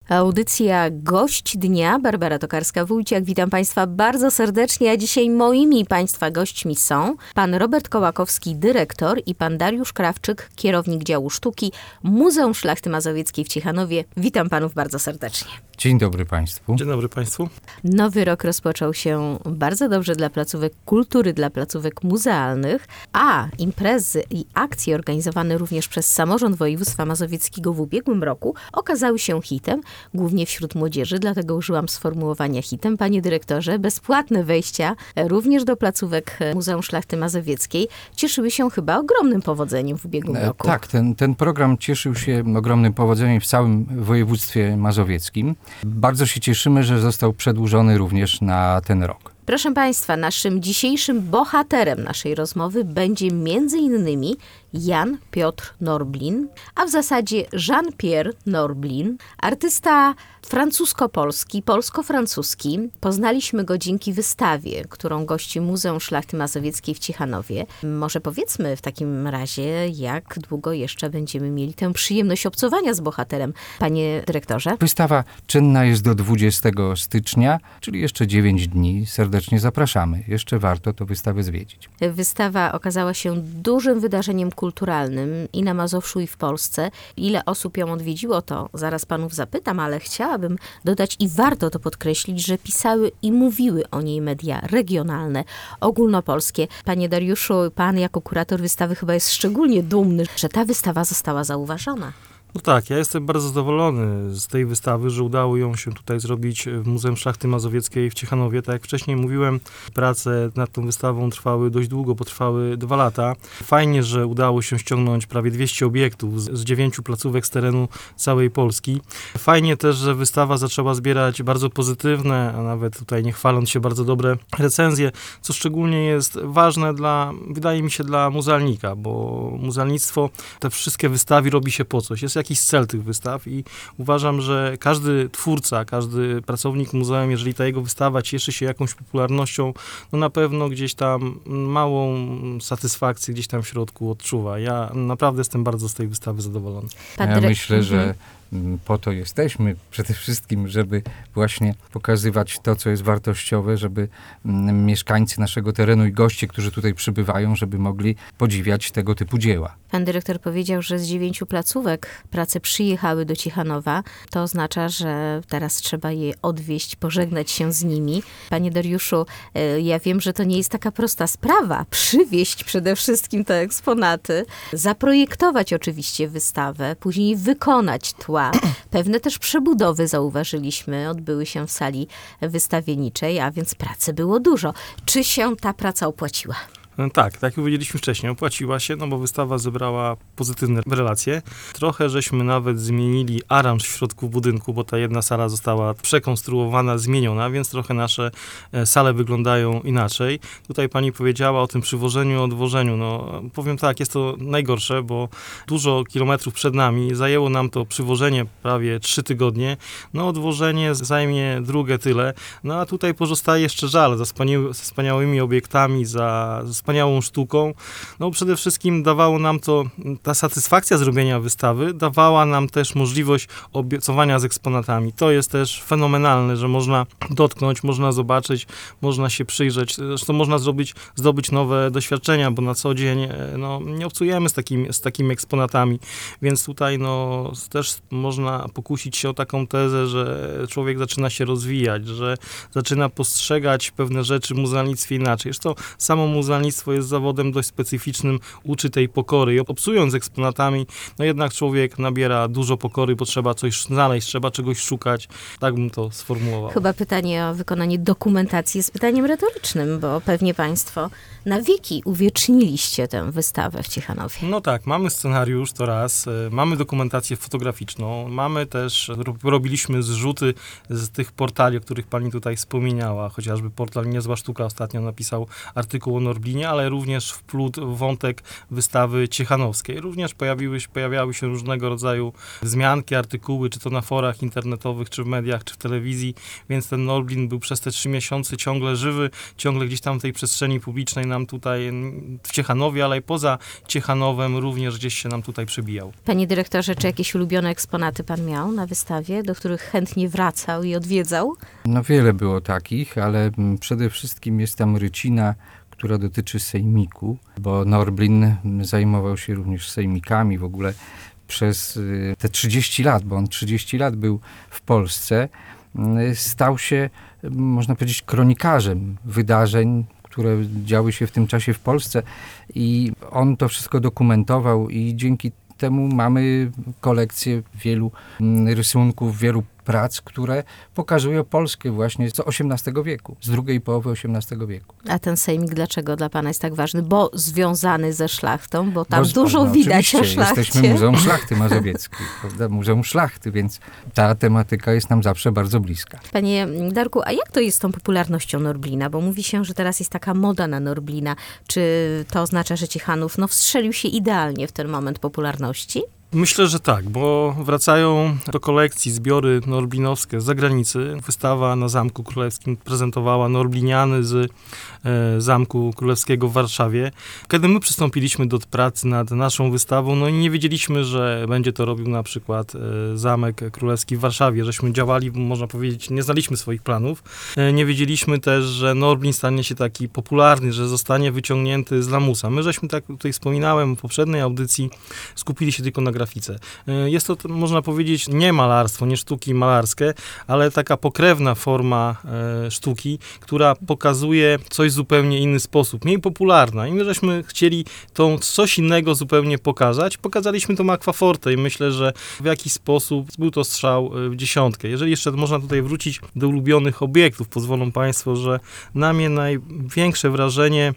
Audycja Gość Dnia. Barbara Tokarska-Wójciak. Witam Państwa bardzo serdecznie, a dzisiaj moimi Państwa gośćmi są pan Robert Kołakowski, dyrektor, i pan Dariusz Krawczyk, kierownik działu sztuki Muzeum Szlachty Mazowieckiej w Ciechanowie. Witam Panów bardzo serdecznie. Dzień dobry Państwu. Dzień dobry Państwu. Nowy rok rozpoczął się bardzo dobrze dla placówek kultury, dla placówek muzealnych, a imprezy i akcje organizowane również przez samorząd województwa mazowieckiego w ubiegłym roku okazały się hitem, głównie wśród młodzieży, dlatego użyłam sformułowania hitem. Panie dyrektorze, bezpłatne wejścia również do placówek Muzeum Szlachty Mazowieckiej cieszyły się chyba ogromnym powodzeniem w ubiegłym roku. Tak, ten program cieszył się ogromnym powodzeniem w całym województwie mazowieckim. Bardzo się cieszymy, że został przedłużony również na ten rok. Proszę Państwa, naszym dzisiejszym bohaterem naszej rozmowy będzie m.in. Jan Piotr Norblin, a w zasadzie Jean-Pierre Norblin, artysta francusko-polski, polsko-francuski. Poznaliśmy go dzięki wystawie, którą gości Muzeum Szlachty Mazowieckiej w Ciechanowie. Może powiedzmy w takim razie, jak długo jeszcze będziemy mieli tę przyjemność obcowania z bohaterem, panie dyrektorze? Wystawa czynna jest do 20 stycznia, czyli jeszcze 9 dni. Serdecznie zapraszamy. Jeszcze warto tę wystawę zwiedzić. Wystawa okazała się dużym wydarzeniem kulturalnym i na Mazowszu, i w Polsce. Ile osób ją odwiedziło, to zaraz panów zapytam, ale chciałabym dodać, i warto to podkreślić, że pisały i mówiły o niej media regionalne, ogólnopolskie. Panie Dariuszu, pan jako kurator wystawy chyba jest szczególnie dumny, że ta wystawa została zauważona. No tak, ja jestem bardzo zadowolony z tej wystawy, że udało ją się tutaj zrobić w Muzeum Szlachty Mazowieckiej w Ciechanowie. Tak jak wcześniej mówiłem, prace nad tą wystawą trwały dość długo, bo trwały 2 lata. Fajnie, że udało się ściągnąć prawie 200 obiektów z 9 placówek z terenu całej Polski. Fajnie też, że wystawa zaczęła zbierać bardzo pozytywne, a nawet tutaj nie chwaląc się, bardzo dobre recenzje, co szczególnie jest ważne wydaje mi się, dla muzealnika, bo muzealnictwo, te wszystkie wystawy robi się po coś. Jest jakiś cel tych wystaw i uważam, że każdy twórca, każdy pracownik muzeum, jeżeli ta jego wystawa cieszy się jakąś popularnością, no na pewno gdzieś tam małą satysfakcję gdzieś tam w środku odczuwa. Ja naprawdę jestem bardzo z tej wystawy zadowolony. Ja myślę, że po to jesteśmy przede wszystkim, żeby właśnie pokazywać to, co jest wartościowe, żeby mieszkańcy naszego terenu i goście, którzy tutaj przybywają, żeby mogli podziwiać tego typu dzieła. Pan dyrektor powiedział, że z 9 placówek prace przyjechały do Ciechanowa. To oznacza, że teraz trzeba je odwieźć, pożegnać się z nimi. Panie Dariuszu, ja wiem, że to nie jest taka prosta sprawa. Przywieźć przede wszystkim te eksponaty, zaprojektować oczywiście wystawę, później wykonać tła. Pewne też przebudowy, zauważyliśmy, odbyły się w sali wystawienniczej, a więc pracy było dużo. Czy się ta praca opłaciła? Tak, jak powiedzieliśmy wcześniej, opłaciła się, no bo wystawa zebrała pozytywne relacje. Trochę żeśmy nawet zmienili aranż w środku budynku, bo ta jedna sala została przekonstruowana, zmieniona, więc trochę nasze sale wyglądają inaczej. Tutaj pani powiedziała o tym przywożeniu, odwożeniu. No powiem tak, jest to najgorsze, bo dużo kilometrów przed nami. Zajęło nam to przywożenie prawie 3 tygodnie. No odwożenie zajmie drugie tyle. No a tutaj pozostaje jeszcze żal za wspaniałymi obiektami, za wspaniałą sztuką. No przede wszystkim dawało nam to, ta satysfakcja zrobienia wystawy dawała nam też możliwość obcowania z eksponatami. To jest też fenomenalne, że można dotknąć, można zobaczyć, można się przyjrzeć. Zresztą można zdobyć nowe doświadczenia, bo na co dzień nie obcujemy z takimi eksponatami, więc tutaj też można pokusić się o taką tezę, że człowiek zaczyna się rozwijać, że zaczyna postrzegać pewne rzeczy w muzealnictwie inaczej. Zresztą samo muzealnictwo jest zawodem dość specyficznym, uczy tej pokory i obcując z eksponatami, jednak człowiek nabiera dużo pokory, bo trzeba coś znaleźć, trzeba czegoś szukać. Tak bym to sformułował. Chyba pytanie o wykonanie dokumentacji jest pytaniem retorycznym, bo pewnie państwo na wieki uwieczniliście tę wystawę w Ciechanowie. No tak, mamy scenariusz, to raz, mamy dokumentację fotograficzną, mamy też, robiliśmy zrzuty z tych portali, o których pani tutaj wspomniała, chociażby portal Niezła Sztuka ostatnio napisał artykuł o Norblinie, ale również wplótł wątek wystawy ciechanowskiej. Również pojawiały się różnego rodzaju wzmianki, artykuły, czy to na forach internetowych, czy w mediach, czy w telewizji, więc ten Norblin był przez te 3 miesiące ciągle żywy, ciągle gdzieś tam w tej przestrzeni publicznej nam tutaj w Ciechanowie, ale i poza Ciechanowem również gdzieś się nam tutaj przebijał. Panie dyrektorze, czy jakieś ulubione eksponaty pan miał na wystawie, do których chętnie wracał i odwiedzał? No wiele było takich, ale przede wszystkim jest tam rycina, która dotyczy sejmiku, bo Norblin zajmował się również sejmikami w ogóle przez te 30 lat, bo on 30 lat był w Polsce, stał się, można powiedzieć, kronikarzem wydarzeń, które działy się w tym czasie w Polsce i on to wszystko dokumentował i dzięki temu mamy kolekcję wielu rysunków, wielu prac, które pokazują Polskę właśnie z XVIII wieku, z drugiej połowy XVIII wieku. A ten sejmik dlaczego dla pana jest tak ważny? Bo związany ze szlachtą, bo tam dużo widać o szlachcie. Jesteśmy Muzeum Szlachty Mazowieckiej, prawda? Muzeum Szlachty, więc ta tematyka jest nam zawsze bardzo bliska. Panie Darku, a jak to jest z tą popularnością Norblina? Bo mówi się, że teraz jest taka moda na Norblina. Czy to oznacza, że Ciechanów wstrzelił się idealnie w ten moment popularności? Myślę, że tak, bo wracają do kolekcji zbiory norblinowskie z zagranicy. Wystawa na Zamku Królewskim prezentowała norbliniany z Zamku Królewskiego w Warszawie. Kiedy my przystąpiliśmy do pracy nad naszą wystawą, no i nie wiedzieliśmy, że będzie to robił na przykład Zamek Królewski w Warszawie. Żeśmy działali, można powiedzieć, nie znaliśmy swoich planów. Nie wiedzieliśmy też, że Norblin stanie się taki popularny, że zostanie wyciągnięty z lamusa. My żeśmy, tak tutaj wspominałem w poprzedniej audycji, skupili się tylko na grafice. Jest to, można powiedzieć, nie malarstwo, nie sztuki malarskie, ale taka pokrewna forma sztuki, która pokazuje coś w zupełnie inny sposób, mniej popularna. I my żeśmy chcieli tą coś innego zupełnie pokazać. Pokazaliśmy to aquaforte i myślę, że w jakiś sposób był to strzał w dziesiątkę. Jeżeli jeszcze można tutaj wrócić do ulubionych obiektów, pozwolą Państwo, że na mnie największe wrażenie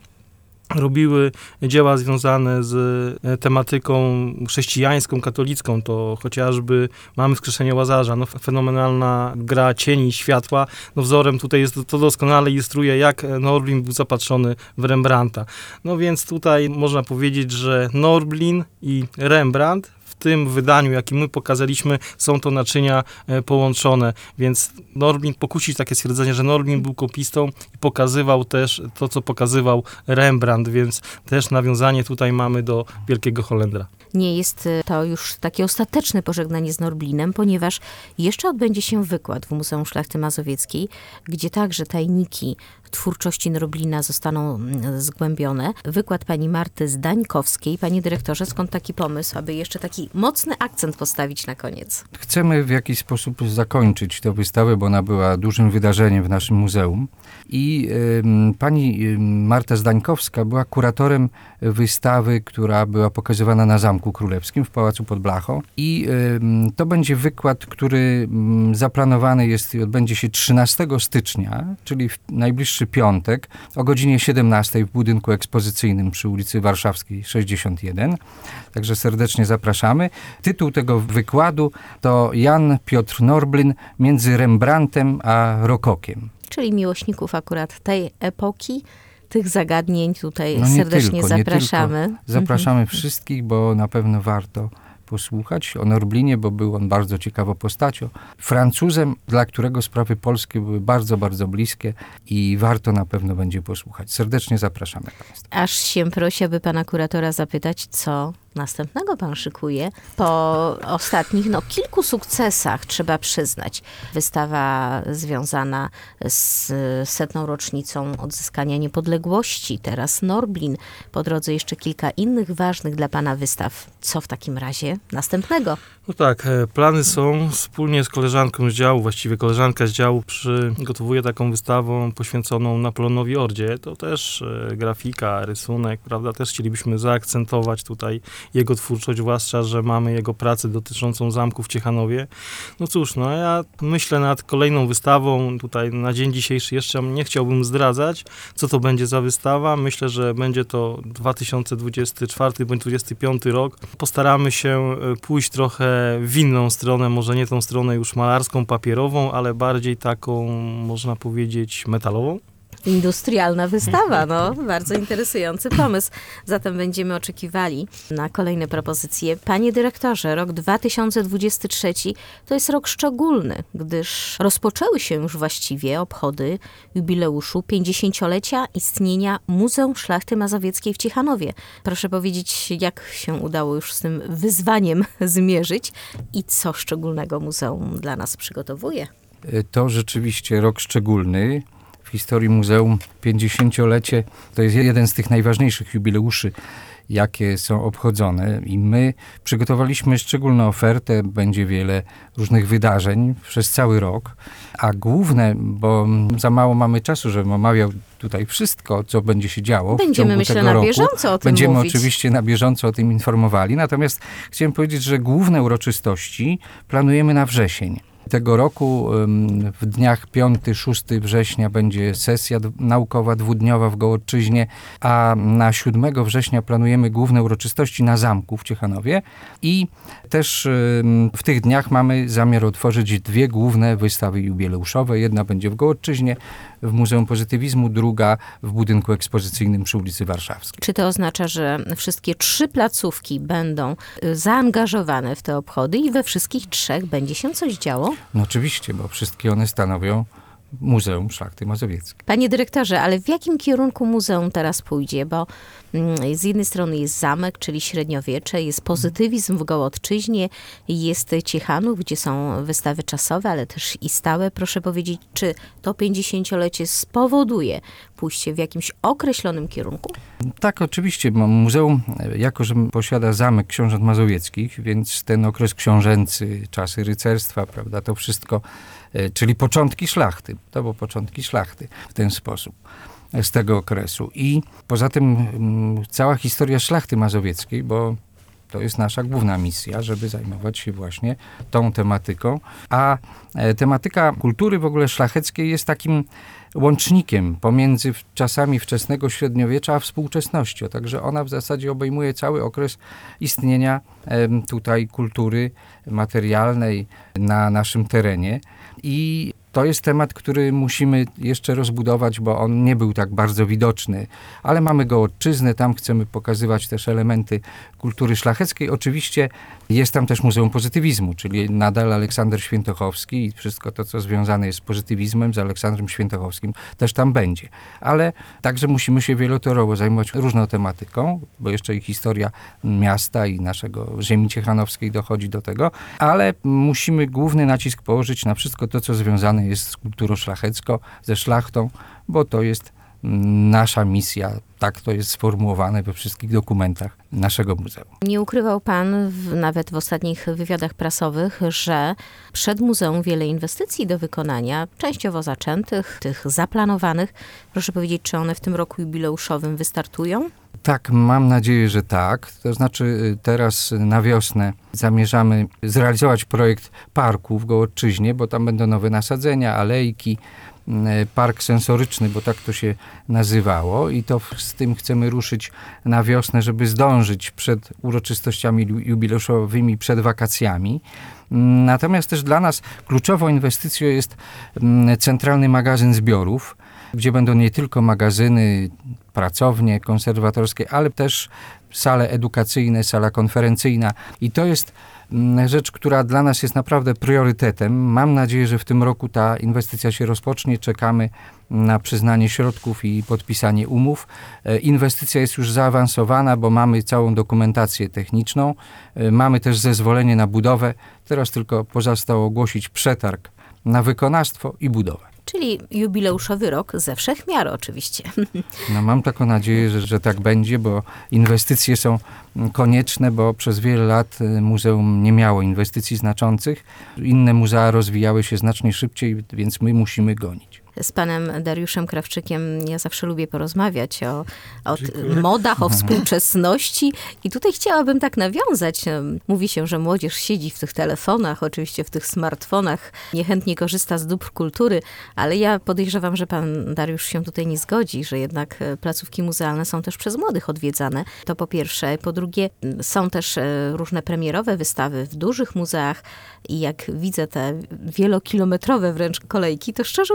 robiły dzieła związane z tematyką chrześcijańską, katolicką, to chociażby Mamy Wskrzeszenie Łazarza, fenomenalna gra cieni i światła, wzorem tutaj jest to doskonale ilustruje, jak Norblin był zapatrzony w Rembrandta. Więc tutaj można powiedzieć, że Norblin i Rembrandt w tym wydaniu, jakim my pokazaliśmy, są to naczynia połączone, więc Norblin, pokusić takie stwierdzenie, że Norblin był kopistą i pokazywał też to, co pokazywał Rembrandt, więc też nawiązanie tutaj mamy do wielkiego Holendra. Nie jest to już takie ostateczne pożegnanie z Norblinem, ponieważ jeszcze odbędzie się wykład w Muzeum Szlachty Mazowieckiej, gdzie także tajniki twórczości Norblina zostaną zgłębione. Wykład pani Marty Zdańkowskiej. Panie dyrektorze, skąd taki pomysł, aby jeszcze taki mocny akcent postawić na koniec? Chcemy w jakiś sposób zakończyć tę wystawę, bo ona była dużym wydarzeniem w naszym muzeum. I pani Marta Zdańkowska była kuratorem wystawy, która była pokazywana na Zamku Królewskim w Pałacu pod Blachą. I to będzie wykład, który zaplanowany jest i odbędzie się 13 stycznia, czyli w najbliższy piątek o godzinie 17 w budynku ekspozycyjnym przy ulicy Warszawskiej 61. Także serdecznie zapraszamy. Tytuł tego wykładu to Jan Piotr Norblin między Rembrandtem a Rokokiem. Czyli miłośników akurat tej epoki, tych zagadnień tutaj nie serdecznie tylko, zapraszamy. Zapraszamy wszystkich, bo na pewno warto posłuchać o Norblinie, bo był on bardzo ciekawą postacią. Francuzem, dla którego sprawy polskie były bardzo, bardzo bliskie i warto na pewno będzie posłuchać. Serdecznie zapraszamy Państwa. Aż się prosi, aby pana kuratora zapytać, co następnego pan szykuje. Po ostatnich, kilku sukcesach, trzeba przyznać. Wystawa związana z 100. rocznicą odzyskania niepodległości, teraz Norblin. Po drodze jeszcze kilka innych ważnych dla pana wystaw. Co w takim razie następnego? Tak, plany są. Wspólnie z koleżanką z działu, właściwie koleżanka z działu przygotowuje taką wystawę poświęconą Napoleonowi Ordzie. To też grafika, rysunek, prawda? Też chcielibyśmy zaakcentować tutaj jego twórczość, zwłaszcza, że mamy jego pracę dotyczącą zamku w Ciechanowie. Cóż, ja myślę nad kolejną wystawą. Tutaj na dzień dzisiejszy jeszcze nie chciałbym zdradzać, co to będzie za wystawa. Myślę, że będzie to 2024 bądź 2025 rok. Postaramy się pójść trochę w inną stronę, może nie tą stronę już malarską, papierową, ale bardziej taką, można powiedzieć, metalową. Industrialna wystawa, no bardzo interesujący pomysł. Zatem będziemy oczekiwali na kolejne propozycje. Panie dyrektorze, rok 2023 to jest rok szczególny, gdyż rozpoczęły się już właściwie obchody jubileuszu 50-lecia istnienia Muzeum Szlachty Mazowieckiej w Ciechanowie. Proszę powiedzieć, jak się udało już z tym wyzwaniem zmierzyć i co szczególnego muzeum dla nas przygotowuje? To rzeczywiście rok szczególny. W historii muzeum 50-lecie to jest jeden z tych najważniejszych jubileuszy, jakie są obchodzone i my przygotowaliśmy szczególną ofertę, będzie wiele różnych wydarzeń przez cały rok, a główne, bo za mało mamy czasu, żebym omawiał tutaj wszystko, co będzie się działo Będziemy, w ciągu myślę, tego na roku. bieżąco o tym Będziemy mówić. oczywiście na bieżąco o tym informowali, natomiast chciałem powiedzieć, że główne uroczystości planujemy na wrzesień tego roku. W dniach 5-6 września będzie sesja naukowa dwudniowa w Gołoczyźnie, a na 7 września planujemy główne uroczystości na zamku w Ciechanowie i też w tych dniach mamy zamiar otworzyć 2 główne wystawy jubileuszowe. Jedna będzie w Gołoczyźnie, w Muzeum Pozytywizmu, druga w budynku ekspozycyjnym przy ulicy Warszawskiej. Czy to oznacza, że wszystkie 3 placówki będą zaangażowane w te obchody i we wszystkich 3 będzie się coś działo? No oczywiście, bo wszystkie one stanowią Muzeum Szlachty Mazowieckiej. Panie dyrektorze, ale w jakim kierunku muzeum teraz pójdzie? Bo z jednej strony jest zamek, czyli średniowiecze, jest pozytywizm w Gołodczyźnie, jest Ciechanów, gdzie są wystawy czasowe, ale też i stałe. Proszę powiedzieć, czy to 50-lecie spowoduje pójście w jakimś określonym kierunku? Tak, oczywiście. Muzeum, jako że posiada zamek książąt mazowieckich, więc ten okres książęcy, czasy rycerstwa, prawda, to wszystko, czyli początki szlachty. To były początki szlachty w ten sposób, z tego okresu. I poza tym cała historia szlachty mazowieckiej, bo to jest nasza główna misja, żeby zajmować się właśnie tą tematyką. A tematyka kultury w ogóle szlacheckiej jest takim łącznikiem pomiędzy czasami wczesnego średniowiecza a współczesnością. Także ona w zasadzie obejmuje cały okres istnienia tutaj kultury materialnej na naszym terenie. I to jest temat, który musimy jeszcze rozbudować, bo on nie był tak bardzo widoczny. Ale mamy Gołodczyznę, tam chcemy pokazywać też elementy kultury szlacheckiej. Oczywiście jest tam też Muzeum Pozytywizmu, czyli nadal Aleksander Świętochowski i wszystko to, co związane jest z pozytywizmem, z Aleksandrem Świętochowskim, też tam będzie. Ale także musimy się wielotorowo zajmować różną tematyką, bo jeszcze i historia miasta i naszego ziemi ciechanowskiej dochodzi do tego, ale musimy główny nacisk położyć na wszystko to, co związane jest z kulturą szlachecką, ze szlachtą, bo to jest nasza misja. Tak to jest sformułowane we wszystkich dokumentach naszego muzeum. Nie ukrywał pan nawet w ostatnich wywiadach prasowych, że przed muzeum wiele inwestycji do wykonania, częściowo zaczętych, tych zaplanowanych. Proszę powiedzieć, czy one w tym roku jubileuszowym wystartują? Tak, mam nadzieję, że tak. To znaczy teraz na wiosnę zamierzamy zrealizować projekt parku w Gołodczyźnie, bo tam będą nowe nasadzenia, alejki, park sensoryczny, bo tak to się nazywało i to z tym chcemy ruszyć na wiosnę, żeby zdążyć przed uroczystościami jubileuszowymi, przed wakacjami. Natomiast też dla nas kluczową inwestycją jest centralny magazyn zbiorów, gdzie będą nie tylko magazyny, pracownie konserwatorskie, ale też sale edukacyjne, sala konferencyjna. I to jest rzecz, która dla nas jest naprawdę priorytetem. Mam nadzieję, że w tym roku ta inwestycja się rozpocznie. Czekamy na przyznanie środków i podpisanie umów. Inwestycja jest już zaawansowana, bo mamy całą dokumentację techniczną. Mamy też zezwolenie na budowę. Teraz tylko pozostało ogłosić przetarg na wykonawstwo i budowę. Czyli jubileuszowy rok ze wszech miar oczywiście. No, mam taką nadzieję, że tak będzie, bo inwestycje są konieczne, bo przez wiele lat muzeum nie miało inwestycji znaczących. Inne muzea rozwijały się znacznie szybciej, więc my musimy gonić. Z panem Dariuszem Krawczykiem ja zawsze lubię porozmawiać o modach, o współczesności i tutaj chciałabym tak nawiązać. Mówi się, że młodzież siedzi w tych telefonach, oczywiście w tych smartfonach, niechętnie korzysta z dóbr kultury, ale ja podejrzewam, że pan Dariusz się tutaj nie zgodzi, że jednak placówki muzealne są też przez młodych odwiedzane. To po pierwsze. Po drugie, są też różne premierowe wystawy w dużych muzeach i jak widzę te wielokilometrowe wręcz kolejki, to szczerze mówiąc ja się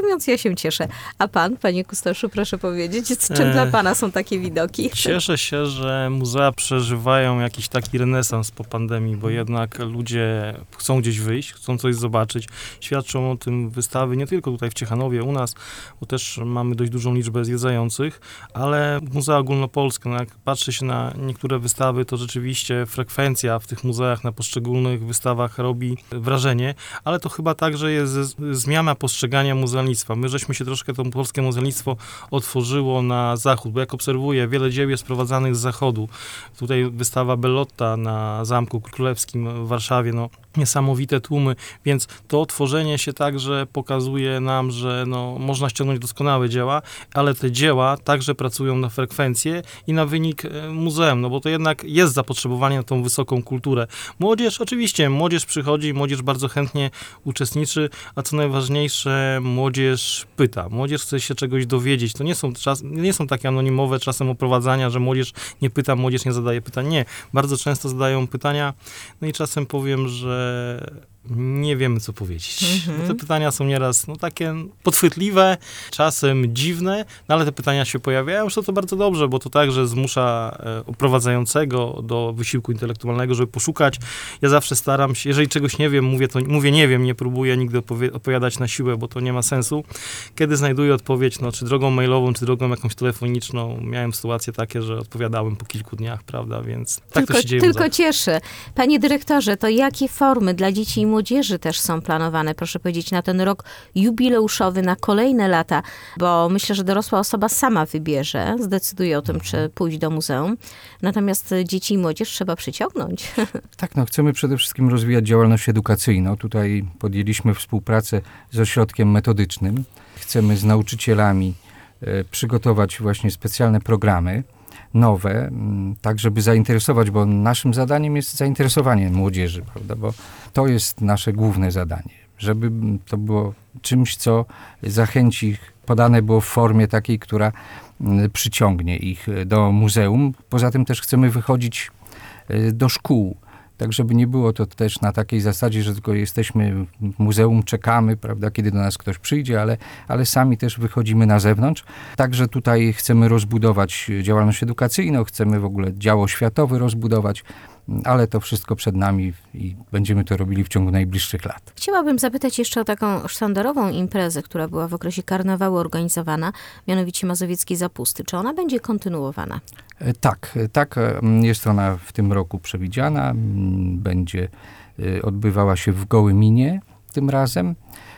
się cieszę. A pan, panie kustoszu, proszę powiedzieć, z czym dla pana są takie widoki? Cieszę się, że muzea przeżywają jakiś taki renesans po pandemii, bo jednak ludzie chcą gdzieś wyjść, chcą coś zobaczyć. Świadczą o tym wystawy nie tylko tutaj w Ciechanowie, u nas, bo też mamy dość dużą liczbę zwiedzających, ale muzea ogólnopolskie, no jak patrzy się na niektóre wystawy, to rzeczywiście frekwencja w tych muzeach na poszczególnych wystawach robi wrażenie, ale to chyba także jest zmiana postrzegania muzealnictwa. My żeśmy się troszkę to polskie muzealnictwo otworzyło na zachód, bo jak obserwuję, wiele dzieł jest sprowadzanych z zachodu. Tutaj wystawa Bellotta na Zamku Królewskim w Warszawie, no niesamowite tłumy, więc to otworzenie się także pokazuje nam, że no, można ściągnąć doskonałe dzieła, ale te dzieła także pracują na frekwencję i na wynik muzeum, no bo to jednak jest zapotrzebowanie na tą wysoką kulturę. Młodzież, oczywiście, młodzież przychodzi, młodzież bardzo chętnie uczestniczy, a co najważniejsze, młodzież pyta, młodzież chce się czegoś dowiedzieć. To nie są takie anonimowe czasem oprowadzania, że młodzież nie pyta, młodzież nie zadaje pytań. Nie, bardzo często zadają pytania, no i czasem powiem, że nie wiemy, co powiedzieć. Bo te pytania są nieraz takie podchwytliwe, czasem dziwne, no ale te pytania się pojawiają, już to bardzo dobrze, bo to także zmusza oprowadzającego do wysiłku intelektualnego, żeby poszukać. Ja zawsze staram się, jeżeli czegoś nie wiem, mówię nie wiem, nie próbuję nigdy opowiadać na siłę, bo to nie ma sensu. Kiedy znajduję odpowiedź, czy drogą mailową, czy drogą jakąś telefoniczną, miałem sytuacje takie, że odpowiadałem po kilku dniach, prawda, więc tak to się dzieje. Tylko cieszy. Panie dyrektorze, to jakie formy dla dzieci i młodzieży też są planowane, proszę powiedzieć, na ten rok jubileuszowy, na kolejne lata, bo myślę, że dorosła osoba sama wybierze, zdecyduje o tym, czy pójść do muzeum, natomiast dzieci i młodzież trzeba przyciągnąć. Tak, chcemy przede wszystkim rozwijać działalność edukacyjną. Tutaj podjęliśmy współpracę z ośrodkiem metodycznym. Chcemy z nauczycielami przygotować właśnie specjalne programy, nowe, tak żeby zainteresować, bo naszym zadaniem jest zainteresowanie młodzieży, prawda, bo to jest nasze główne zadanie, żeby to było czymś, co zachęci ich, podane było w formie takiej, która przyciągnie ich do muzeum. Poza tym też chcemy wychodzić do szkół, tak żeby nie było to też na takiej zasadzie, że tylko jesteśmy w muzeum, czekamy, prawda, kiedy do nas ktoś przyjdzie, ale sami też wychodzimy na zewnątrz. Także tutaj chcemy rozbudować działalność edukacyjną, chcemy w ogóle dział oświatowy rozbudować, ale to wszystko przed nami i będziemy to robili w ciągu najbliższych lat. Chciałabym zapytać jeszcze o taką sztandarową imprezę, która była w okresie karnawału organizowana, mianowicie Mazowieckiej Zapusty. Czy ona będzie kontynuowana? Tak, jest ona w tym roku przewidziana. Będzie odbywała się w Gołyminie tym razem.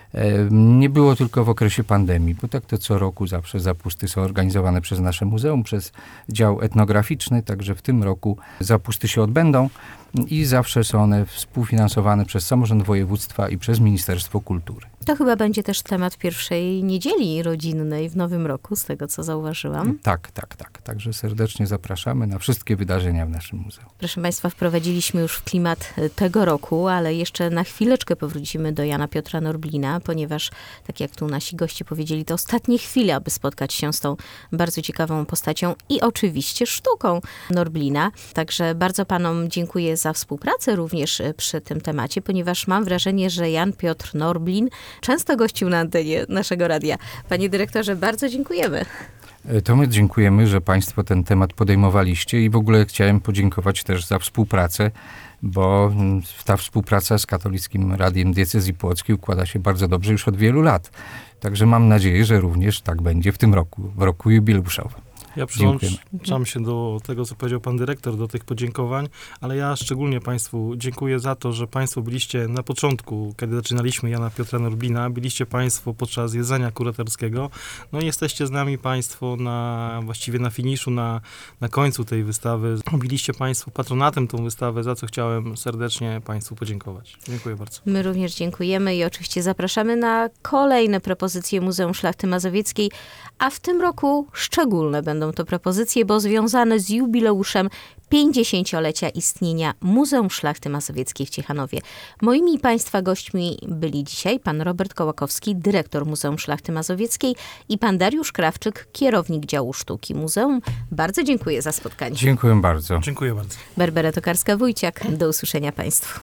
Nie było tylko w okresie pandemii, bo tak to co roku zawsze zapusty są organizowane przez nasze muzeum, przez dział etnograficzny, także w tym roku zapusty się odbędą i zawsze są one współfinansowane przez samorząd województwa i przez Ministerstwo Kultury. To chyba będzie też temat pierwszej niedzieli rodzinnej w nowym roku, z tego co zauważyłam. Tak. Także serdecznie zapraszamy na wszystkie wydarzenia w naszym muzeum. Proszę Państwa, wprowadziliśmy już w klimat tego roku, ale jeszcze na chwileczkę powrócimy do Jana Piotra Norblina, ponieważ, tak jak tu nasi goście powiedzieli, to ostatnie chwile, aby spotkać się z tą bardzo ciekawą postacią i oczywiście sztuką Norblina. Także bardzo Panom dziękuję za współpracę również przy tym temacie, ponieważ mam wrażenie, że Jan Piotr Norblin często gościł na antenie naszego radia. Panie dyrektorze, bardzo dziękujemy. To my dziękujemy, że Państwo ten temat podejmowaliście i w ogóle chciałem podziękować też za współpracę, bo ta współpraca z Katolickim Radiem Diecezji Płockiej układa się bardzo dobrze już od wielu lat. Także mam nadzieję, że również tak będzie w tym roku, w roku jubileuszowym. Ja przyłączam się do tego, co powiedział pan dyrektor, do tych podziękowań, ale ja szczególnie Państwu dziękuję za to, że Państwo byliście na początku, kiedy zaczynaliśmy Jana Piotra Norblina, byliście Państwo podczas jedzenia kuratorskiego, no i jesteście z nami Państwo właściwie na finiszu, na końcu tej wystawy. Byliście Państwo patronatem tą wystawę, za co chciałem serdecznie Państwu podziękować. Dziękuję bardzo. My również dziękujemy i oczywiście zapraszamy na kolejne propozycje Muzeum Szlachty Mazowieckiej, a w tym roku szczególne będą to propozycje, bo związane z jubileuszem 50-lecia istnienia Muzeum Szlachty Mazowieckiej w Ciechanowie. Moimi Państwa gośćmi byli dzisiaj pan Robert Kołakowski, dyrektor Muzeum Szlachty Mazowieckiej i pan Dariusz Krawczyk, kierownik działu sztuki muzeum. Bardzo dziękuję za spotkanie. Dziękuję bardzo. Dziękuję bardzo. Barbara Tokarska-Wójciak. Do usłyszenia Państwu.